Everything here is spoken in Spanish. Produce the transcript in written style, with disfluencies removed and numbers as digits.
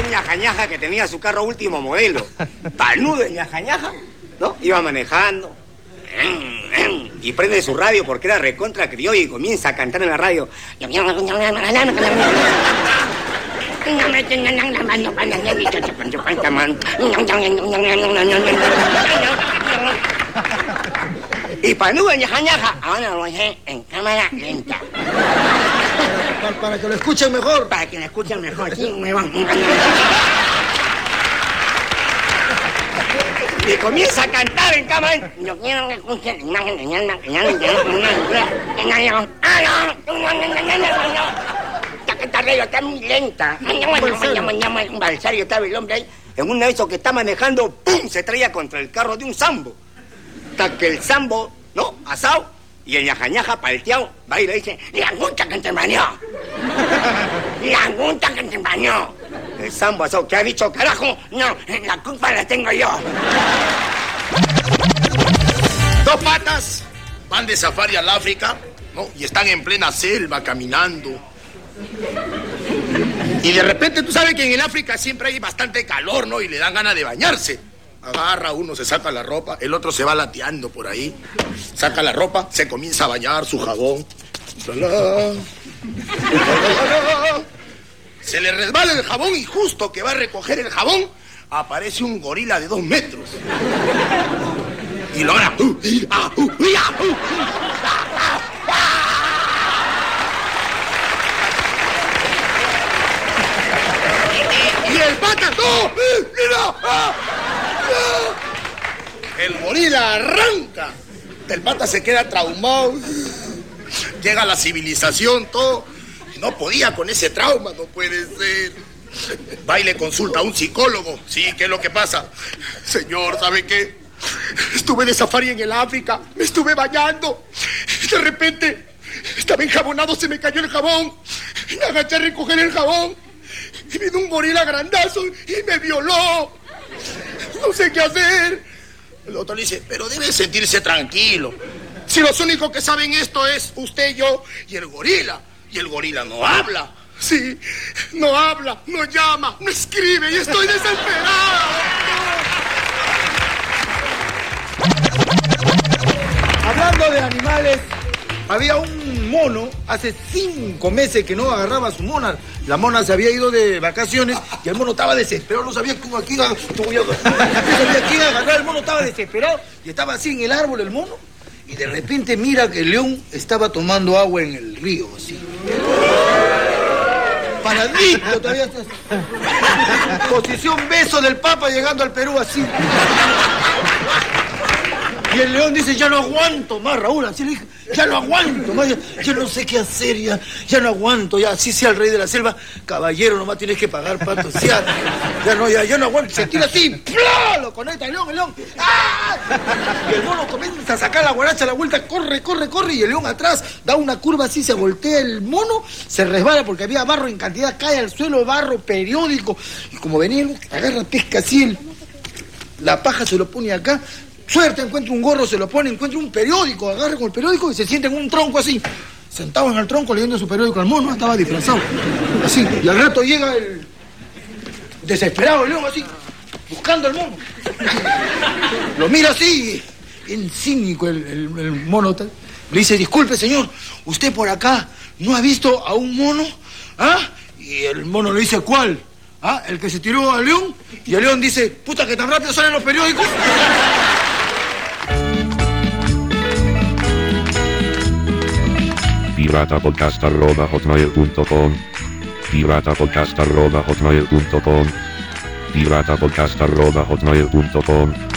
un ñaja que tenía su carro último modelo. Panudo el ñaja, ¿no? Iba manejando. Y prende su radio porque era recontra criollo y comienza a cantar en la radio. Y Panudo el ñaja, ahora lo dejé en cámara lenta. Para que lo escuchen mejor. Para que lo escuchen mejor, sí, me van. Y comienza a cantar en cámara. Yo quiero que escuchen. Esta radio está muy lenta. Un balsario estaba el hombre ahí. En una de esos que está manejando, ¡pum! Se traía contra el carro de un sambo. Hasta que el sambo, ¿no? Asado. Y el ñaja palteado va y le dice: la gusta que te bañó. La gusta que te bañó. El sambo asado, ¿qué ha dicho, carajo? No, la culpa la tengo yo. Dos patas van de safari al África, ¿no? Y están en plena selva caminando. Y de repente tú sabes que en el África siempre hay bastante calor, ¿no? Y le dan ganas de bañarse. Agarra, uno se saca la ropa, el otro se va lateando por ahí. Saca la ropa, se comienza a bañar, su jabón. Se le resbala el jabón y justo que va a recoger el jabón, aparece un gorila de 2 metros. Y logra... Y el pata... El gorila arranca. El pata se queda traumado. Llega a la civilización, todo. No podía con ese trauma, no puede ser. Va y le consulta a un psicólogo. Sí, ¿qué es lo que pasa? Señor, ¿sabe qué? Estuve de safari en el África, me estuve bañando. De repente, estaba enjabonado, se me cayó el jabón. Me agaché a recoger el jabón. Y vino un gorila grandazo y me violó. No sé qué hacer. El doctor le dice: pero debe sentirse tranquilo. Si los únicos que saben esto es usted, yo y el gorila. Y el gorila no habla. Sí, no habla, no llama, no escribe y estoy desesperado. Hablando de animales, había un mono hace 5 meses que no agarraba a su mona. La mona se había ido de vacaciones y el mono estaba desesperado, no sabía cómo aquí agarrar. El mono estaba desesperado y estaba así en el árbol el mono. Y de repente mira que el león estaba tomando agua en el río, así. Paradito todavía está. Posición beso del Papa llegando al Perú, así. Y el león dice: ya no aguanto más, Raúl, así le dije, ya no aguanto más, ya no sé qué hacer, ya no aguanto, ya así sea el rey de la selva, caballero, nomás tienes que pagar pato, ya no aguanto, se tira así, ¡plá! Lo conecta el león, ¡ah! Y el mono comienza a sacar la guaracha a la vuelta, corre, y el león atrás da una curva así, se voltea el mono, se resbala porque había barro en cantidad, cae al suelo, barro periódico, y como venía, agarra, pesca así, la paja se lo pone acá. Suerte, encuentra un gorro, se lo pone, encuentra un periódico, agarra con el periódico y se sienta en un tronco así, sentado en el tronco leyendo su periódico. El mono estaba disfrazado, así, y al rato llega el desesperado el león así, buscando al mono. Lo mira así, bien cínico el mono. Le dice: disculpe, señor, ¿usted por acá no ha visto a un mono? ¿Ah? Y el mono le dice: ¿cuál? ¿Ah? El que se tiró al león. Y el león dice: puta, que tan rápido salen los periódicos. piratapodcast@hotmail.com piratapodcast@hotmail.com piratapodcast@hotmail.com